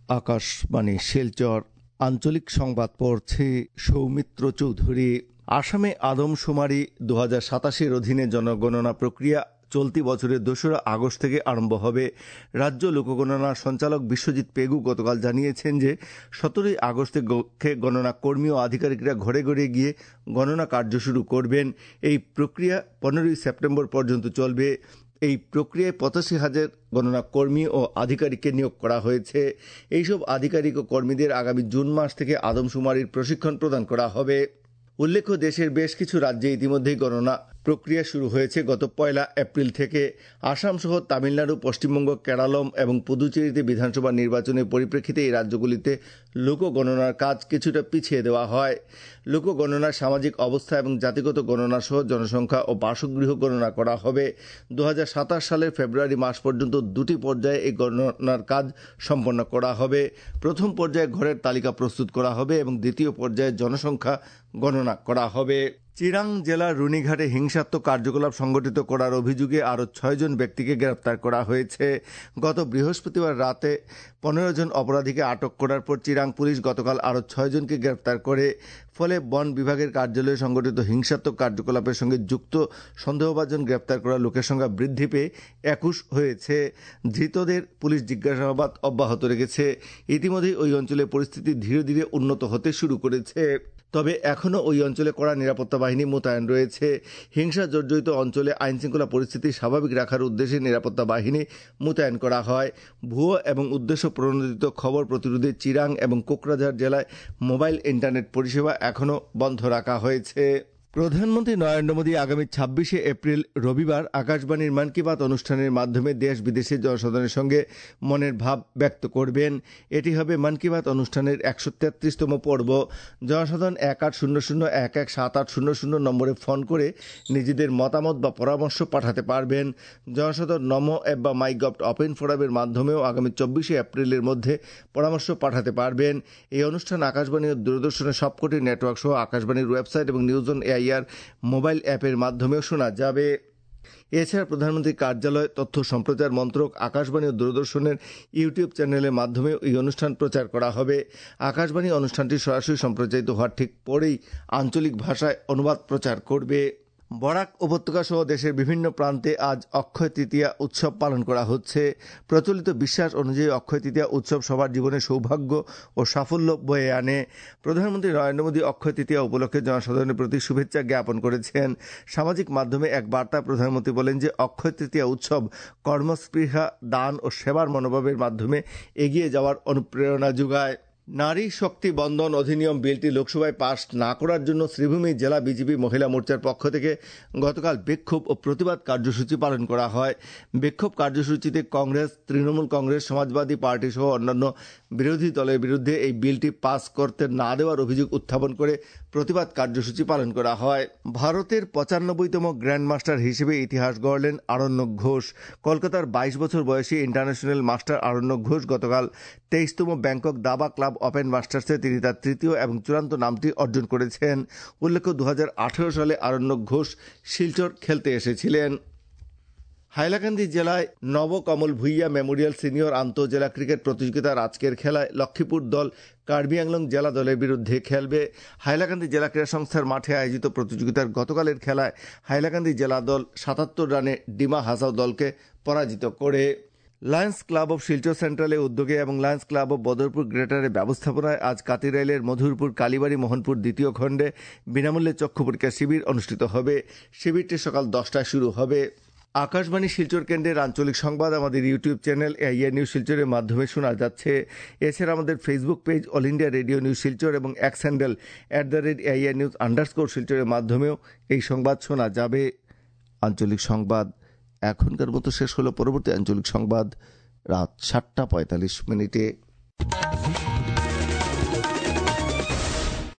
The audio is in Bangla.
আকাশবাণী শিলচর আঞ্চলিক সংবাদ পড়ছে সৌমিত্র চৌধুরী। আসামে আদমশুমারি 2087 অধীনে জনগণনা প্রক্রিয়া চলতি বছরের 2 আগস্ট থেকে আরম্ভ হবে। রাজ্য লোকগণনা সঞ্চালক বিশ্বজিৎ পেগু গতকাল জানিয়েছেন যে 17 আগস্টে গণনা কর্মী ও আধিকারিকরা ঘরে ঘরে গিয়ে গণনা কার্য শুরু করবেন। এই প্রক্রিয়া 15 সেপ্টেম্বর পর্যন্ত চলবে। এই প্রক্রিয়ায় 85,000 গণনা কর্মী ও আধিকারিককে নিয়োগ করা হয়েছে। এইসব আধিকারিক ও কর্মীদের আগামী জুন মাস থেকে আদমশুমারির প্রশিক্ষণ প্রদান করা হবে। উল্লেখ্য, দেশের বেশ কিছু রাজ্যে ইতিমধ্যেই গণনা প্রক্রিয়া শুরু হয়েছে। গত 1 এপ্রিল থেকে আসাম সহ তামিলনাড়ু, পশ্চিমবঙ্গ, কেরালম এবং পুদুচেরিতে বিধানসভা নির্বাচনের পরিপ্রেক্ষিতে এই রাজ্যগুলিতে লোকগণনার কাজ কিছুটা পিছিয়ে দেওয়া হয়। লোকগণনার সামাজিক অবস্থা এবং জাতিগত গণনা সহ জনসংখ্যা ও বাসগৃহ গণনা করা হবে। 2027 সালের ফেব্রুয়ারি মাস পর্যন্ত 2টি পর্যায়ে এই গণনার কাজ সম্পন্ন করা হবে। প্রথম পর্যায়ে ঘরের তালিকা প্রস্তুত করা হবে এবং দ্বিতীয় পর্যায়ে জনসংখ্যা গণনা করা হবে। চিরাং জেলার রুনিঘাটে হিংসাত্মক কার্যকলাপ সংগঠিত করার অভিযোগে আরও 6 জন ব্যক্তিকে গ্রেপ্তার করা হয়েছে। গত বৃহস্পতিবার রাতে 15 জন অপরাধীকে আটক করার পর চিরাং পুলিশ গতকাল আরও 6 জনকে গ্রেপ্তার করে। ফলে বন বিভাগের কার্যালয়ে সংগঠিত হিংসাত্মক কার্যকলাপের সঙ্গে যুক্ত সন্দেহভাজন গ্রেপ্তার করা লোকের সংখ্যা বৃদ্ধি পেয়ে 21 হয়েছে। ধৃতদের পুলিশ জিজ্ঞাসাবাদ অব্যাহত রেখেছে। ইতিমধ্যেই ওই অঞ্চলে পরিস্থিতি ধীরে ধীরে উন্নত হতে শুরু করেছে। তবে এখনও ওই অঞ্চলে কড়া নিরাপত্তা বাহিনী মোতায়েন রয়েছে। হিংসা জর্জরিত অঞ্চলে আইনশৃঙ্খলা পরিস্থিতি স্বাভাবিক রাখার উদ্দেশ্যে নিরাপত্তা বাহিনী মোতায়েন করা হয়। ভুয়ো এবং উদ্দেশ্য প্রণোদিত খবর প্রতিরোধে চিরাং এবং কোকরাঝাড় জেলায় মোবাইল ইন্টারনেট পরিষেবা এখনও বন্ধ রাখা হয়েছে। প্রধানমন্ত্রী নরেন্দ্র মোদী আগামী 26 এপ্রিল রবিবার আকাশবাণীর মন কি বাত অনুষ্ঠানের মাধ্যমে দেশ বিদেশের জনসাধারণের সঙ্গে মনের ভাব ব্যক্ত করবেন। এটি হবে মন কি বাত অনুষ্ঠানের 133তম পর্ব। জনসাধারণ 1800117800 নম্বরে ফোন করে নিজেদের মতামত বা পরামর্শ পাঠাতে পারবেন। জনসাধারণ নমো অ্যাপ বা মাইগভ ওপেন ফোরামের মাধ্যমেও আগামী 24 এপ্রিলের মধ্যে পরামর্শ পাঠাতে পারবেন। এই অনুষ্ঠান আকাশবাণী ও দূরদর্শনের সবকটি নেটওয়ার্ক সহ আকাশবাণীর ওয়েবসাইট এবং নিউজ অন এআইআর মোবাইল অ্যাপের মাধ্যমেও শোনা যাবে। এছাড়া প্রধানমন্ত্রীর কার্যালয়, তথ্য সম্প্রচার মন্ত্রক, আকাশবাণী ও দূরদর্শনের ইউটিউব চ্যানেলের মাধ্যমে এই অনুষ্ঠান প্রচার করা হবে। আকাশবাণী অনুষ্ঠানটি সরাসরি সম্প্রচারিত হওয়ার ঠিক পরেই আঞ্চলিক ভাষায় অনুবাদ প্রচার করবে। বরাক উপত্যকা সহ দেশের বিভিন্ন প্রান্তে আজ অক্ষয় তৃতীয়া উৎসব পালন করা হচ্ছে। প্রচলিত বিশ্বাস অনুযায়ী অক্ষয় তৃতীয়া উৎসব সবার জীবনে সৌভাগ্য ও সাফল্য বয়ে আনে। প্রধানমন্ত্রী নরেন্দ্র মোদী অক্ষয় তৃতীয়া উপলক্ষে জনসাধারণের প্রতি শুভেচ্ছা জ্ঞাপন করেছেন। সামাজিক মাধ্যমে এক বার্তায় প্রধানমন্ত্রী বলেন যে অক্ষয় তৃতীয়া উৎসব কর্মস্পৃহা, দান ও সেবার মনোভাবের মাধ্যমে এগিয়ে যাওয়ার অনুপ্রেরণা যোগায়। নারী শক্তি বন্ধন অধিনিয়ম বিলটি লোকসভায় পাশ না করার জন্য শ্রীভূমি জেলা বিজেপি মহিলা মোর্চার পক্ষ থেকে গতকাল বিক্ষোভ ও প্রতিবাদ কার্যসূচি পালন করা হয়। বিক্ষোভ কার্যসূচিতে কংগ্রেস, তৃণমূল কংগ্রেস, সমাজবাদী পার্টি সহ অন্যান্য বিরোধী দলের বিরুদ্ধে এই বিলটি পাস করতে না দেওয়ার অভিযোগ উত্থাপন করে প্রতিবাদ কার্যসূচি পালন করা হয়। ভারতের 95তম গ্র্যান্ডমাস্টার হিসেবে ইতিহাস গড়লেন আরণ্যক ঘোষ। কলকাতার 22 বছর বয়সী ইন্টারন্যাশনাল মাস্টার আরণ্যক ঘোষ গতকাল 23তম ব্যাংকক দাবা ক্লাব ওপেন মাস্টার্সে তিনি তার তৃতীয় এবং চূড়ান্ত নামটি অর্জন করেছেন। উল্লেখ্য, 2018 সালে আরণ্যক ঘোষ শিলচর খেলতে এসেছিলেন। হাইলাকান্দি জেলায় নবকমল ভুইয়া মেমোরিয়াল সিনিয়র আন্তঃজেলা ক্রিকেট প্রতিযোগিতার আজকের খেলায় লক্ষ্মীপুর দল কার্বি আংলং জেলা দলের বিরুদ্ধে খেলবে। হাইলাকান্দি জেলা ক্রীড়া সংস্থার মাঠে আয়োজিত প্রতিযোগিতার গতকালের খেলায় হাইলাকান্দি জেলা দল 77 রানে ডিমা হাসাও দলকে পরাজিত করে। লায়ন্স ক্লাব অব শিলচর সেন্ট্রালের উদ্যোগে এবং লায়ন্স ক্লাব অব বদরপুর গ্রেটারের ব্যবস্থাপনায় আজ কাতিরাইলের মধুরপুর, কালীবাড়ি, মোহনপুর দ্বিতীয় খণ্ডে বিনামূল্যে চক্ষু পরীক্ষা শিবির অনুষ্ঠিত হবে। শিবিরটি সকাল 10টায় শুরু হবে। আকাশবাণী শিলচর কেন্দ্রের আঞ্চলিক সংবাদ আমাদের ইউটিউব চ্যানেল এআইআর নিউজ শিলচরের মাধ্যমে শোনা যাচ্ছে। এছাড়া আমাদের Facebook page all India radio news Silchar এবং এক্স হ্যান্ডেল @AIR News শিলচরের মাধ্যমেও এই সংবাদ শোনা যাবে। আঞ্চলিক সংবাদ এখনকার মতো শেষ হলো। পরবর্তী আঞ্চলিক সংবাদ রাত 7টা 45 মিনিটে।